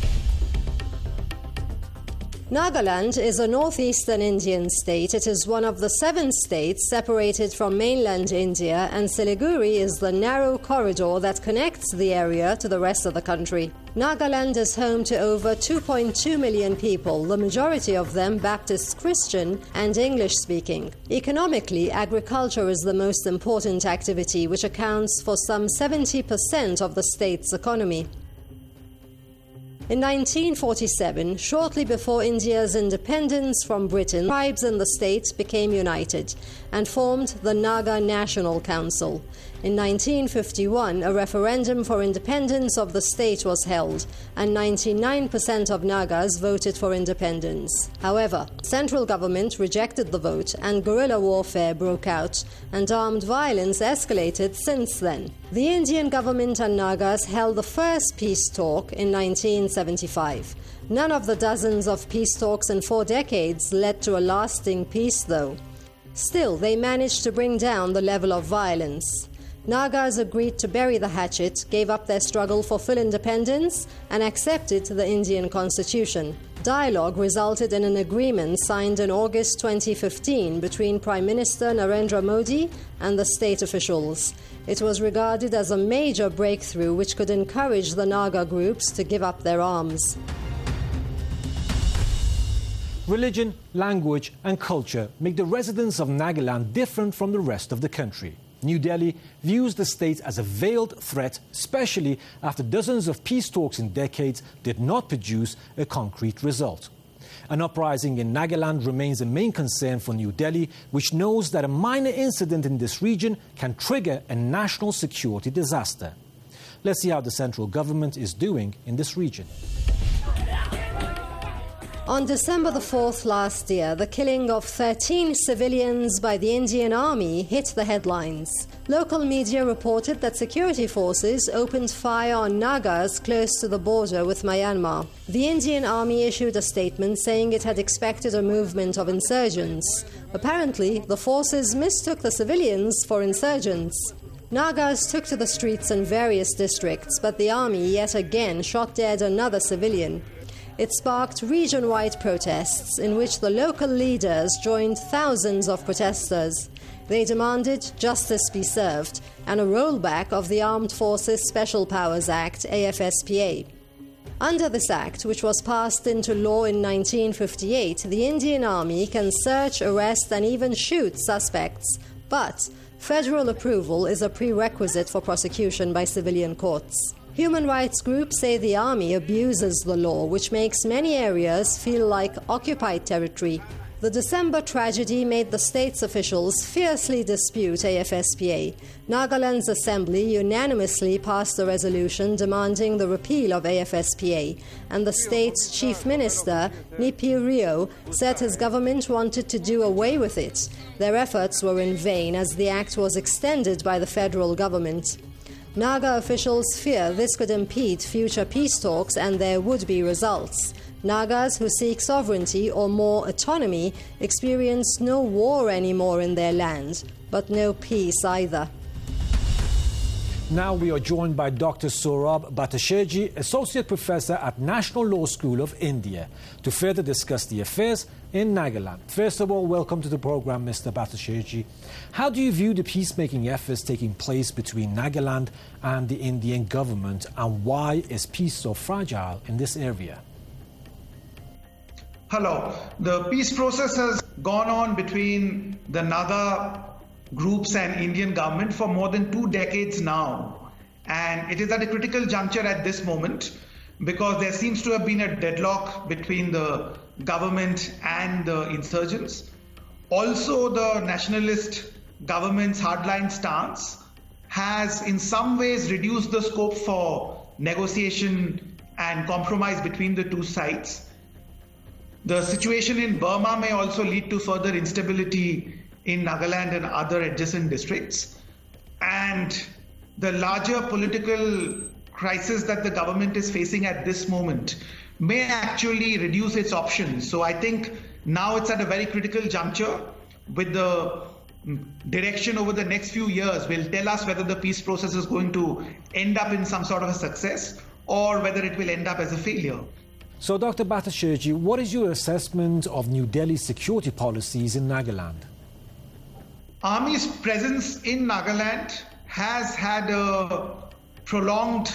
Nagaland is a northeastern Indian state. It is one of the 7 states separated from mainland India, and Siliguri is the narrow corridor that connects the area to the rest of the country. Nagaland is home to over 2.2 million people, the majority of them Baptist Christian and English-speaking. Economically, agriculture is the most important activity, which accounts for some 70% of the state's economy. In 1947, shortly before India's independence from Britain, tribes in the state became united and formed the Naga National Council. In 1951, a referendum for independence of the state was held, and 99% of Nagas voted for independence. However, central government rejected the vote, and guerrilla warfare broke out, and armed violence escalated since then. The Indian government and Nagas held the first peace talk in 1975. None of the dozens of peace talks in 4 decades led to a lasting peace, though. Still, they managed to bring down the level of violence. Nagas agreed to bury the hatchet, gave up their struggle for full independence, and accepted the Indian constitution. Dialogue resulted in an agreement signed in August 2015 between Prime Minister Narendra Modi and the state officials. It was regarded as a major breakthrough which could encourage the Naga groups to give up their arms. Religion, language and culture make the residents of Nagaland different from the rest of the country. New Delhi views the state as a veiled threat, especially after dozens of peace talks in decades did not produce a concrete result. An uprising in Nagaland remains a main concern for New Delhi, which knows that a minor incident in this region can trigger a national security disaster. Let's see how the central government is doing in this region. On December the 4th last year, the killing of 13 civilians by the Indian Army hit the headlines. Local media reported that security forces opened fire on Nagas close to the border with Myanmar. The Indian Army issued a statement saying it had expected a movement of insurgents. Apparently, the forces mistook the civilians for insurgents. Nagas took to the streets in various districts, but the army yet again shot dead another civilian. It sparked region-wide protests in which the local leaders joined thousands of protesters. They demanded justice be served and a rollback of the Armed Forces Special Powers Act, AFSPA. Under this act, which was passed into law in 1958, the Indian Army can search, arrest and even shoot suspects. But federal approval is a prerequisite for prosecution by civilian courts. Human rights groups say the army abuses the law, which makes many areas feel like occupied territory. The December tragedy made the state's officials fiercely dispute AFSPA. Nagaland's assembly unanimously passed a resolution demanding the repeal of AFSPA, and the state's chief minister, Nipir Rio, said his government wanted to do away with it. Their efforts were in vain as the act was extended by the federal government. Naga officials fear this could impede future peace talks and there would be results. Nagas who seek sovereignty or more autonomy experience no war anymore in their land, but no peace either. Now we are joined by Dr. Saurabh Bhattacharjee, Associate Professor at National Law School of India, to further discuss the affairs in Nagaland. First of all, welcome to the program, Mr. Bhattacharjee. How do you view the peacemaking efforts taking place between Nagaland and the Indian government, and why is peace so fragile in this area? Hello. The peace process has gone on between the Naga groups and Indian government for more than 2 decades now. And it is at a critical juncture at this moment because there seems to have been a deadlock between the government and the insurgents. Also, the nationalist government's hardline stance has in some ways reduced the scope for negotiation and compromise between the two sides. The situation in Burma may also lead to further instability in Nagaland and other adjacent districts. And the larger political crisis that the government is facing at this moment may actually reduce its options. So I think now it's at a very critical juncture with the direction over the next few years will tell us whether the peace process is going to end up in some sort of a success or whether it will end up as a failure. So, Dr. Bhattacharjee, what is your assessment of New Delhi's security policies in Nagaland? Army's presence in Nagaland has had a prolonged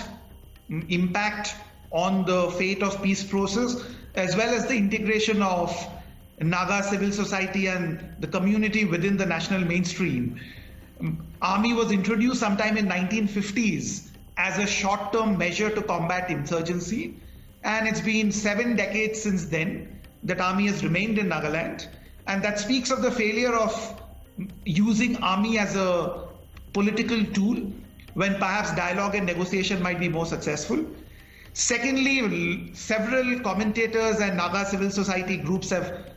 impact on the fate of peace process, as well as the integration of Naga civil society and the community within the national mainstream. Army was introduced sometime in 1950s as a short-term measure to combat insurgency, and it's been 7 decades since then that Army has remained in Nagaland, and that speaks of the failure of using Army as a political tool when perhaps dialogue and negotiation might be more successful. Secondly, several commentators and Naga civil society groups have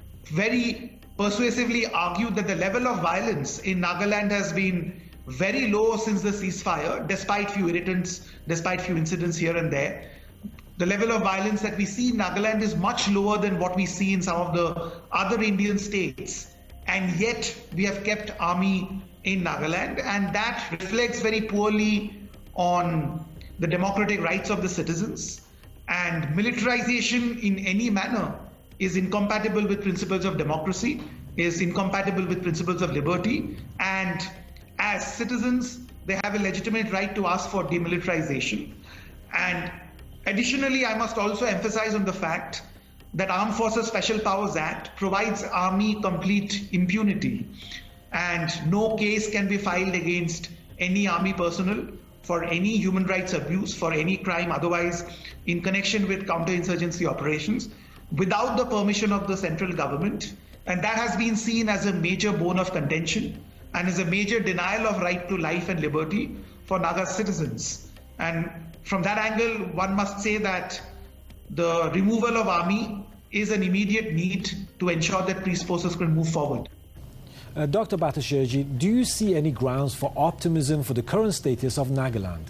very persuasively argued that the level of violence in Nagaland has been very low since the ceasefire, despite few irritants, despite few incidents here and there. The level of violence that we see in Nagaland is much lower than what we see in some of the other Indian states. And yet we have kept Army in Nagaland, and that reflects very poorly on the democratic rights of the citizens. And militarization in any manner is incompatible with principles of democracy, is incompatible with principles of liberty, and as citizens, they have a legitimate right to ask for demilitarization. And additionally, I must also emphasize on the fact that Armed Forces Special Powers Act provides Army complete impunity, and no case can be filed against any Army personnel for any human rights abuse, for any crime otherwise in connection with counterinsurgency operations, without the permission of the central government. And that has been seen as a major bone of contention and is a major denial of right to life and liberty for Naga citizens. And from that angle, one must say that the removal of Army is an immediate need to ensure that peace process can move forward. Dr. Bhattacharjee, do you see any grounds for optimism for the current status of Nagaland?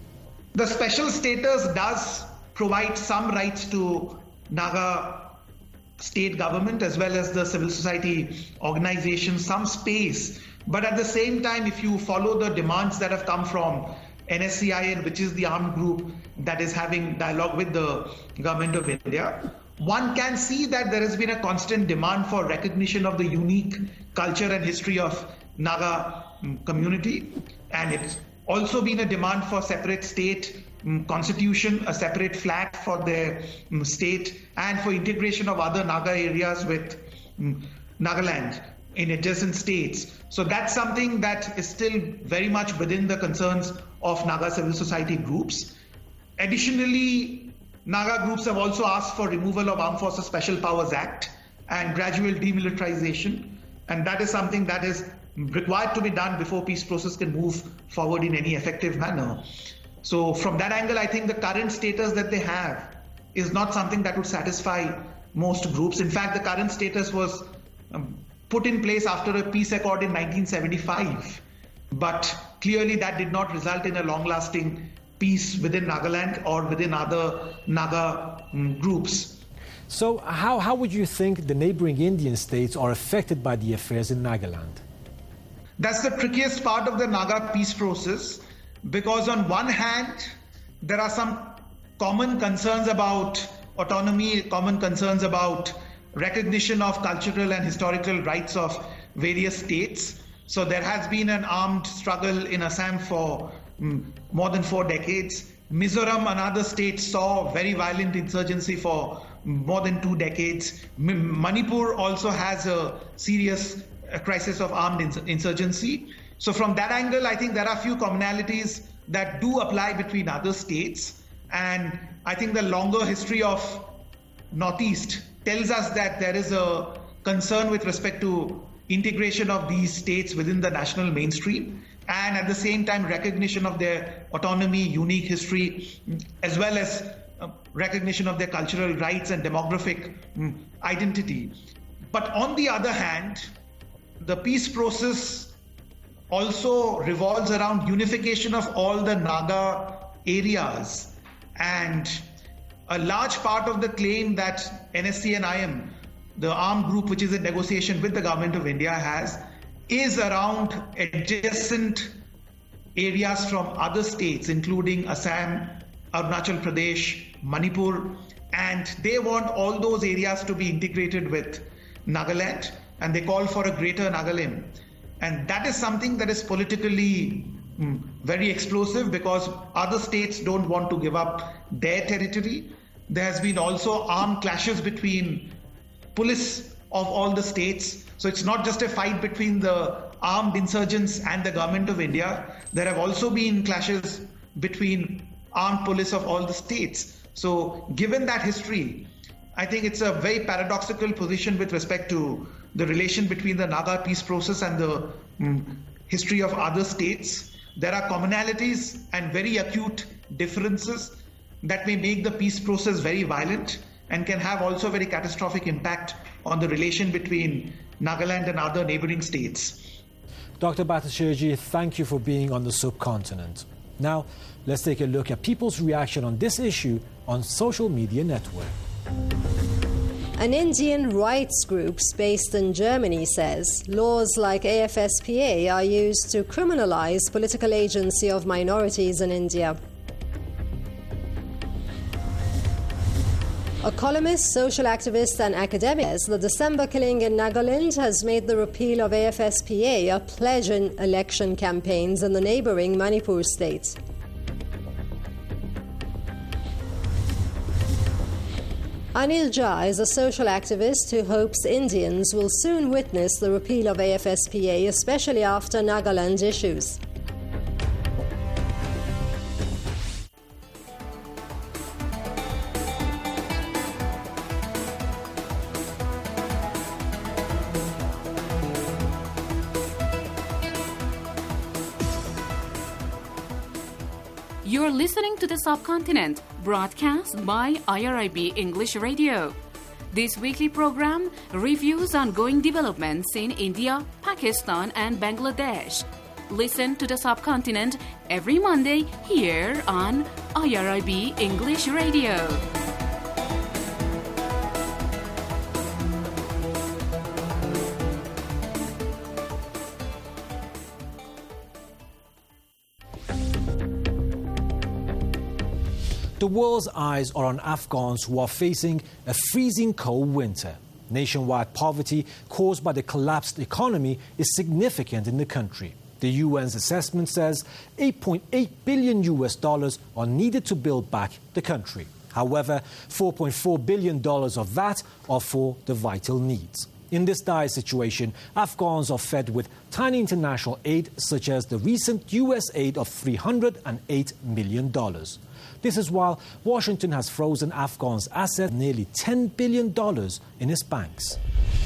The special status does provide some rights to Naga state government as well as the civil society organization, some space. But at the same time, if you follow the demands that have come from NSCIN, which is the armed group that is having dialogue with the government of India, one can see that there has been a constant demand for recognition of the unique culture and history of Naga community. And it's also been a demand for separate state constitution, a separate flag for their state, and for integration of other Naga areas with Nagaland in adjacent states. So that's something that is still very much within the concerns of Naga civil society groups. Additionally, Naga groups have also asked for removal of Armed Forces Special Powers Act and gradual demilitarization. And that is something that is required to be done before peace process can move forward in any effective manner. So from that angle, I think the current status that they have is not something that would satisfy most groups. In fact, the current status was put in place after a peace accord in 1975. But clearly that did not result in a long-lasting peace within Nagaland or within other Naga groups. So how would you think the neighboring Indian states are affected by the affairs in Nagaland? That's the trickiest part of the Naga peace process, because on one hand, there are some common concerns about autonomy, common concerns about recognition of cultural and historical rights of various states. So there has been an armed struggle in Assam for more than 4 decades. Mizoram, another state, saw very violent insurgency for more than 2 decades. Manipur also has a serious crisis of armed insurgency. So from that angle, I think there are few commonalities that do apply between other states. And I think the longer history of Northeast tells us that there is a concern with respect to integration of these states within the national mainstream. and at the same time recognition of their autonomy, unique history, as well as recognition of their cultural rights and demographic identity. But on the other hand, the peace process also revolves around unification of all the Naga areas, and a large part of the claim that NSCN-IM, the armed group which is in negotiation with the government of India, has is around adjacent areas from other states, including Assam, Arunachal Pradesh, Manipur, and they want all those areas to be integrated with Nagaland, and they call for a greater Nagaland. And that is something that is politically very explosive, because other states don't want to give up their territory. There has been also armed clashes between police of all the states. So it's not just a fight between the armed insurgents and the government of India. There have also been clashes between armed police of all the states. So given that history, I think it's a very paradoxical position with respect to the relation between the Naga peace process and the history of other states. There are commonalities and very acute differences that may make the peace process very violent and can have also very catastrophic impact on the relation between Nagaland and other neighboring states. Dr. Bhattacharjee, thank you for being on the subcontinent. Now, let's take a look at people's reaction on this issue on social media network. An Indian rights group based in Germany says laws like AFSPA are used to criminalize political agency of minorities in India. A columnist, social activist and academic says the December killing in Nagaland has made the repeal of AFSPA a pledge in election campaigns in the neighbouring Manipur state. Anil Jha is a social activist who hopes Indians will soon witness the repeal of AFSPA, especially after Nagaland issues. You're listening to The Subcontinent, broadcast by IRIB English Radio. This weekly program reviews ongoing developments in India, Pakistan and Bangladesh. Listen to The Subcontinent every Monday here on IRIB English Radio. The world's eyes are on Afghans who are facing a freezing cold winter. Nationwide poverty caused by the collapsed economy is significant in the country. The UN's assessment says $8.8 billion are needed to build back the country. However, $4.4 billion of that are for the vital needs. In this dire situation, Afghans are fed with tiny international aid, such as the recent US aid of $308 million. This is while Washington has frozen Afghans' assets nearly $10 billion in its banks.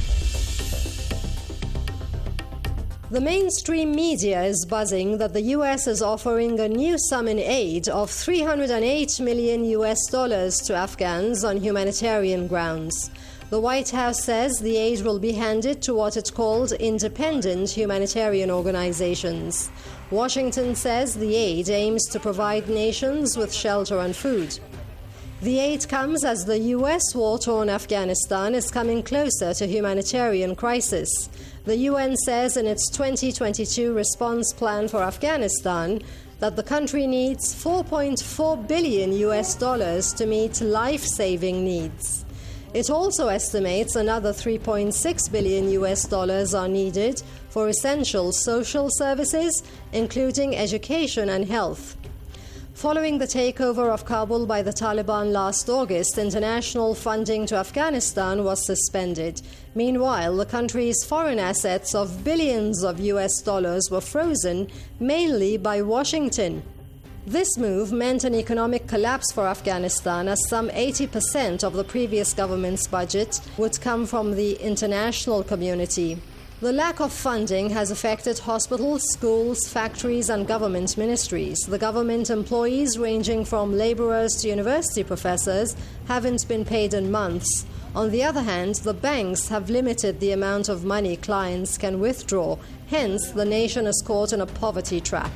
The mainstream media is buzzing that the US is offering a new sum in aid of $308 million to Afghans on humanitarian grounds. The White House says the aid will be handed to what it called independent humanitarian organizations. Washington says the aid aims to provide nations with shelter and food. The aid comes as the US war-torn Afghanistan is coming closer to humanitarian crisis. The UN says in its 2022 response plan for Afghanistan that the country needs $4.4 billion to meet life-saving needs. It also estimates another $3.6 billion are needed for essential social services, including education and health. Following the takeover of Kabul by the Taliban last August, international funding to Afghanistan was suspended. Meanwhile, the country's foreign assets of billions of US dollars were frozen, mainly by Washington. This move meant an economic collapse for Afghanistan, as some 80% of the previous government's budget would come from the international community. The lack of funding has affected hospitals, schools, factories and government ministries. The government employees, ranging from labourers to university professors, haven't been paid in months. On the other hand, the banks have limited the amount of money clients can withdraw. Hence, the nation is caught in a poverty trap.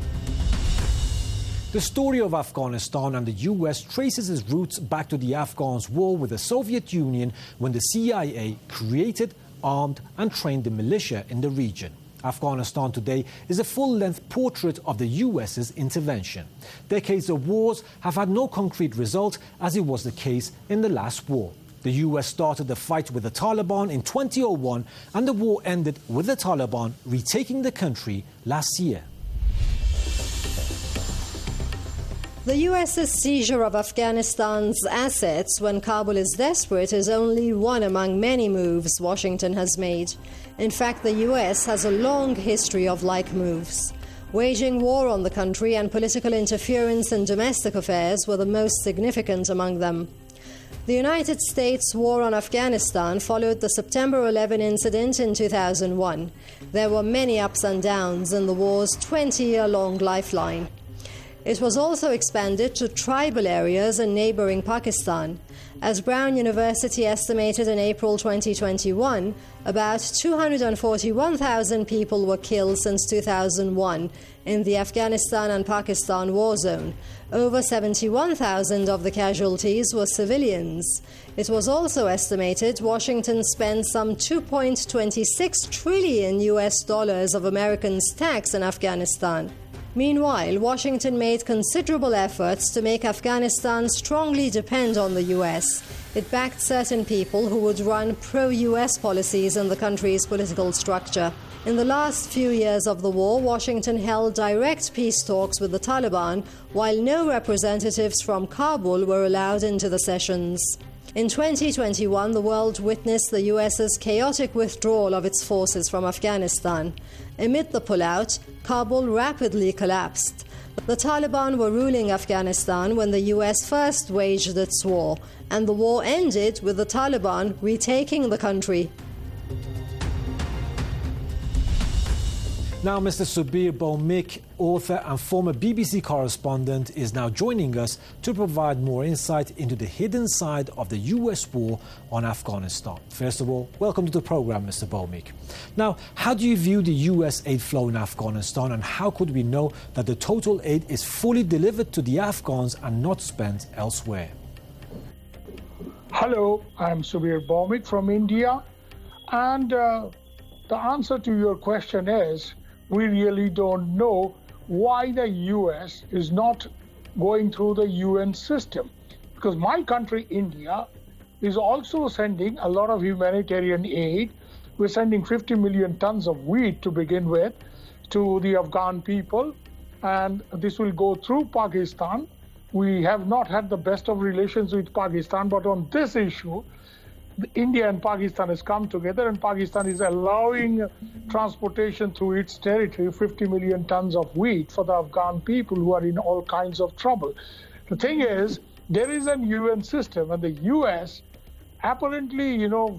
The story of Afghanistan and the US traces its roots back to the Afghans' war with the Soviet Union when the CIA created, armed and trained the militia in the region. Afghanistan today is a full-length portrait of the US's intervention. Decades of wars have had no concrete result, as it was the case in the last war. The US started the fight with the Taliban in 2001, and the war ended with the Taliban retaking the country last year. The US's seizure of Afghanistan's assets when Kabul is desperate is only one among many moves Washington has made. In fact, the US has a long history of like moves. Waging war on the country and political interference in domestic affairs were the most significant among them. The United States' war on Afghanistan followed the September 11 incident in 2001. There were many ups and downs in the war's 20-year-long lifeline. It was also expanded to tribal areas in neighboring Pakistan. As Brown University estimated in April 2021, about 241,000 people were killed since 2001 in the Afghanistan and Pakistan war zone. Over 71,000 of the casualties were civilians. It was also estimated Washington spent some $2.26 trillion of Americans' tax in Afghanistan. Meanwhile, Washington made considerable efforts to make Afghanistan strongly depend on the US. It backed certain people who would run pro-US policies in the country's political structure. In the last few years of the war, Washington held direct peace talks with the Taliban, while no representatives from Kabul were allowed into the sessions. In 2021, the world witnessed the US's chaotic withdrawal of its forces from Afghanistan. Amid the pullout, Kabul rapidly collapsed. The Taliban were ruling Afghanistan when the US first waged its war, and the war ended with the Taliban retaking the country. Now, Mr. Subir Bhowmik, author and former BBC correspondent, is now joining us to provide more insight into the hidden side of the US war on Afghanistan. First of all, welcome to the program, Mr. Bhowmik. Now, how do you view the US aid flow in Afghanistan, and how could we know that the total aid is fully delivered to the Afghans and not spent elsewhere? Hello, I'm Subir Bhowmik from India, and the answer to your question is we really don't know why the US is not going through the UN system. Because my country, India, is also sending a lot of humanitarian aid. We're sending 50 million tons of wheat to begin with to the Afghan people, and this will go through Pakistan. We have not had the best of relations with Pakistan, but on this issue, India and Pakistan has come together, and Pakistan is allowing transportation through its territory, 50 million tons of wheat for the Afghan people who are in all kinds of trouble. The thing is, there is a UN system, and the US apparently,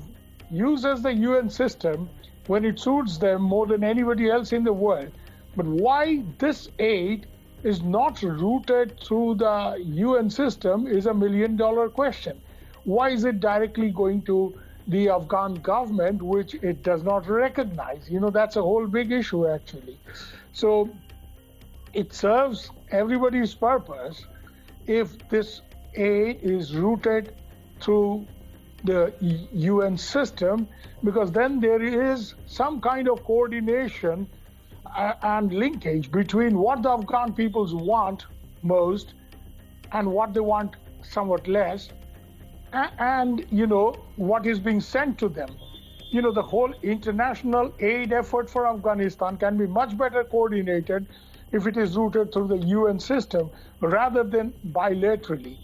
uses the UN system when it suits them more than anybody else in the world. But why this aid is not routed through the UN system is $1 million question. Why is it directly going to the Afghan government, which it does not recognize? That's a whole big issue, actually. So it serves everybody's purpose if this aid is routed through the UN system, because then there is some kind of coordination and linkage between what the Afghan peoples want most and what they want somewhat less, and what is being sent to them. The whole international aid effort for Afghanistan can be much better coordinated if it is routed through the UN system rather than bilaterally.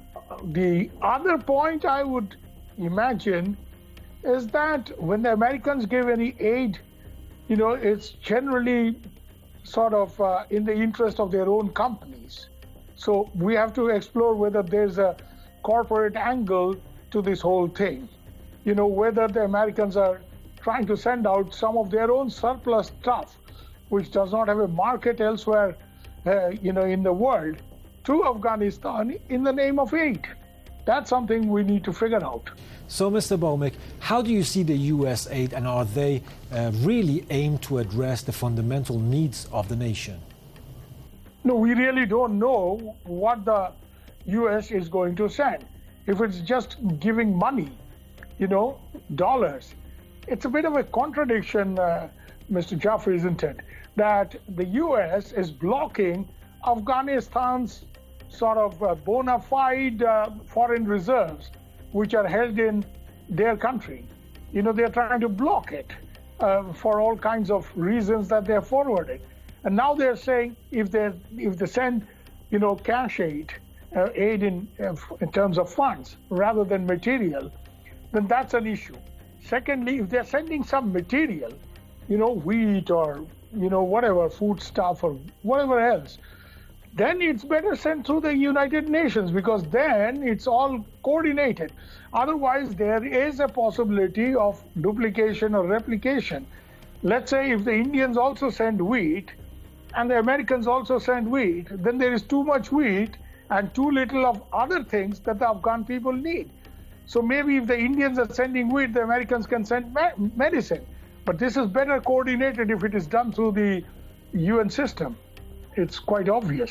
The other point I would imagine is that when the Americans give any aid, it's generally sort of in the interest of their own companies. So we have to explore whether there's a corporate angle to this whole thing. Whether the Americans are trying to send out some of their own surplus stuff, which does not have a market elsewhere, in the world, to Afghanistan in the name of aid. That's something we need to figure out. So, Mr. Bhowmick, how do you see the U.S. aid, and are they really aimed to address the fundamental needs of the nation? No, we really don't know what the U.S. is going to send. If it's just giving money, dollars, it's a bit of a contradiction, Mr. Jaffrey, isn't it? That the U.S. is blocking Afghanistan's sort of bona fide foreign reserves, which are held in their country. They're trying to block it for all kinds of reasons that they're forwarding. And now they're saying if they send, cash aid in terms of funds rather than material, then that's an issue. Secondly, if they're sending some material, wheat or, whatever, food stuff or whatever else, then it's better sent through the United Nations, because then it's all coordinated. Otherwise, there is a possibility of duplication or replication. Let's say if the Indians also send wheat and the Americans also send wheat, then there is too much wheat and too little of other things that the Afghan people need. So maybe if the Indians are sending wheat, the Americans can send medicine. But this is better coordinated if it is done through the UN system. It's quite obvious.